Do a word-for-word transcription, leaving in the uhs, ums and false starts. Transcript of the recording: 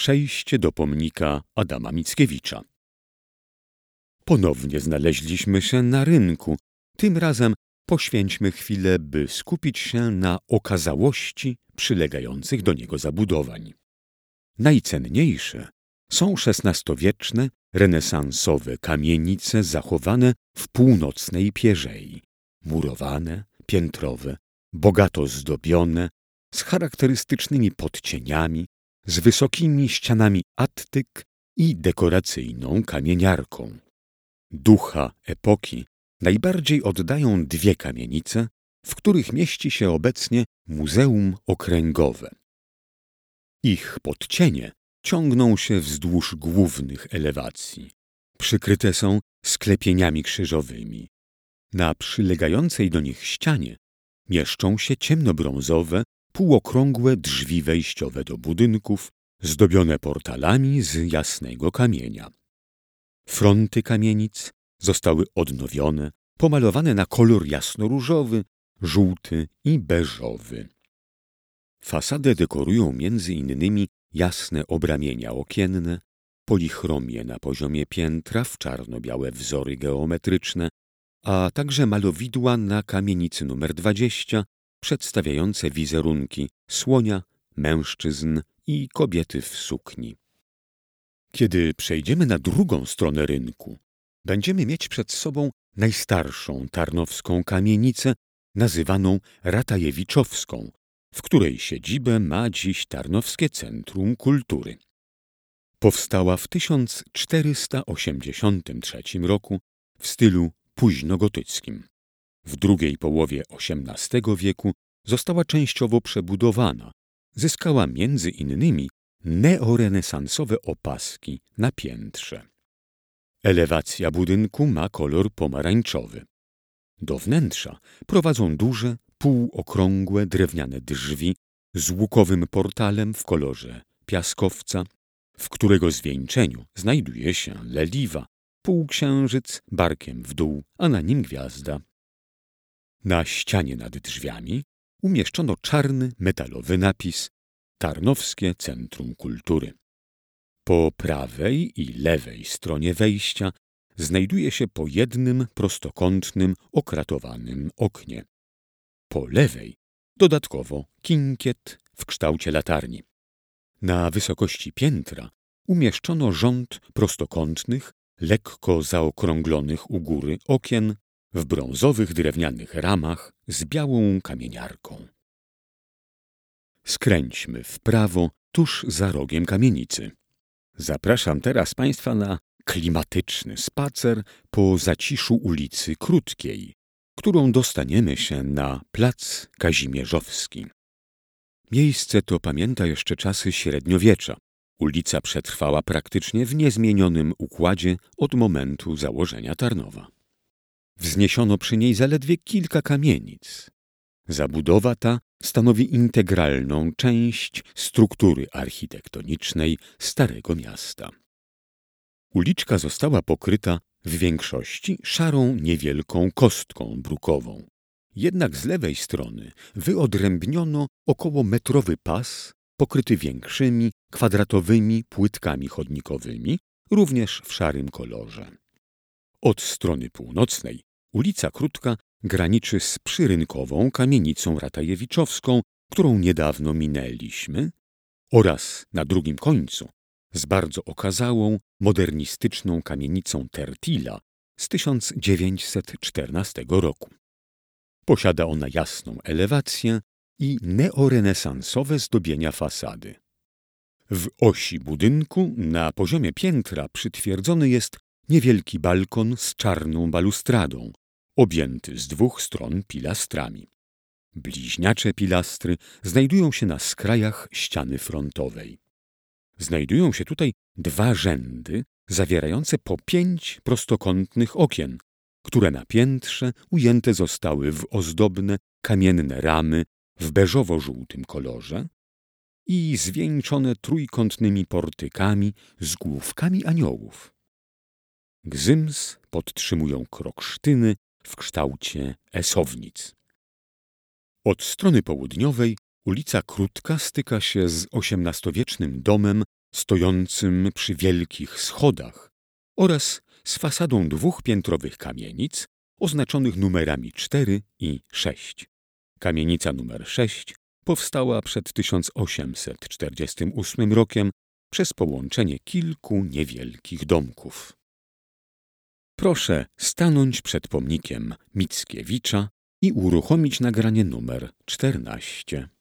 Przejście do pomnika Adama Mickiewicza. Ponownie znaleźliśmy się na rynku. Tym razem poświęćmy chwilę, by skupić się na okazałości przylegających do niego zabudowań. Najcenniejsze są szesnastowieczne, renesansowe kamienice zachowane w północnej Pierzei. Murowane, piętrowe, bogato zdobione, z charakterystycznymi podcieniami, z wysokimi ścianami attyk i dekoracyjną kamieniarką. Ducha epoki najbardziej oddają dwie kamienice, w których mieści się obecnie Muzeum Okręgowe. Ich podcienie ciągną się wzdłuż głównych elewacji. Przykryte są sklepieniami krzyżowymi. Na przylegającej do nich ścianie mieszczą się ciemnobrązowe, półokrągłe drzwi wejściowe do budynków, zdobione portalami z jasnego kamienia. Fronty kamienic zostały odnowione, pomalowane na kolor jasnoróżowy, żółty i beżowy. Fasadę dekorują między innymi jasne obramienia okienne, polichromie na poziomie piętra w czarno-białe wzory geometryczne, a także malowidła na kamienicy numer dwadzieścia, przedstawiające wizerunki słonia, mężczyzn i kobiety w sukni. Kiedy przejdziemy na drugą stronę rynku, będziemy mieć przed sobą najstarszą tarnowską kamienicę, nazywaną Ratajewiczowską, w której siedzibę ma dziś Tarnowskie Centrum Kultury. Powstała w tysiąc czterysta osiemdziesiątym trzecim roku w stylu późnogotyckim. W drugiej połowie osiemnastego wieku została częściowo przebudowana. Zyskała między innymi neorenesansowe opaski na piętrze. Elewacja budynku ma kolor pomarańczowy. Do wnętrza prowadzą duże, półokrągłe drewniane drzwi z łukowym portalem w kolorze piaskowca, w którego zwieńczeniu znajduje się leliwa, półksiężyc barkiem w dół, a na nim gwiazda. Na ścianie nad drzwiami umieszczono czarny metalowy napis Tarnowskie Centrum Kultury. Po prawej i lewej stronie wejścia znajduje się po jednym prostokątnym, okratowanym oknie. Po lewej dodatkowo kinkiet w kształcie latarni. Na wysokości piętra umieszczono rząd prostokątnych, lekko zaokrąglonych u góry okien w brązowych drewnianych ramach z białą kamieniarką. Skręćmy w prawo tuż za rogiem kamienicy. Zapraszam teraz Państwa na klimatyczny spacer po zaciszu ulicy Krótkiej, którą dostaniemy się na plac Kazimierzowski. Miejsce to pamięta jeszcze czasy średniowiecza. Ulica przetrwała praktycznie w niezmienionym układzie od momentu założenia Tarnowa. Wzniesiono przy niej zaledwie kilka kamienic. Zabudowa ta stanowi integralną część struktury architektonicznej Starego Miasta. Uliczka została pokryta w większości szarą niewielką kostką brukową. Jednak z lewej strony wyodrębniono około metrowy pas pokryty większymi, kwadratowymi płytkami chodnikowymi, również w szarym kolorze. Od strony północnej ulica Krótka graniczy z przyrynkową kamienicą Ratajewiczowską, którą niedawno minęliśmy, oraz na drugim końcu z bardzo okazałą, modernistyczną kamienicą Tertila z tysiąc dziewięćset czternastego roku. Posiada ona jasną elewację i neorenesansowe zdobienia fasady. W osi budynku na poziomie piętra przytwierdzony jest niewielki balkon z czarną balustradą, objęty z dwóch stron pilastrami. Bliźniacze pilastry znajdują się na skrajach ściany frontowej. Znajdują się tutaj dwa rzędy zawierające po pięć prostokątnych okien, które na piętrze ujęte zostały w ozdobne, kamienne ramy w beżowo-żółtym kolorze i zwieńczone trójkątnymi portykami z główkami aniołów. Gzyms podtrzymują kroksztyny w kształcie esownic. Od strony południowej ulica Krótka styka się z osiemnastowiecznym domem stojącym przy wielkich schodach oraz z fasadą dwóch piętrowych kamienic oznaczonych numerami cztery i sześć. Kamienica numer sześć powstała przed tysiąc osiemset czterdziestym ósmym rokiem przez połączenie kilku niewielkich domków. Proszę stanąć przed pomnikiem Mickiewicza i uruchomić nagranie numer czternaście.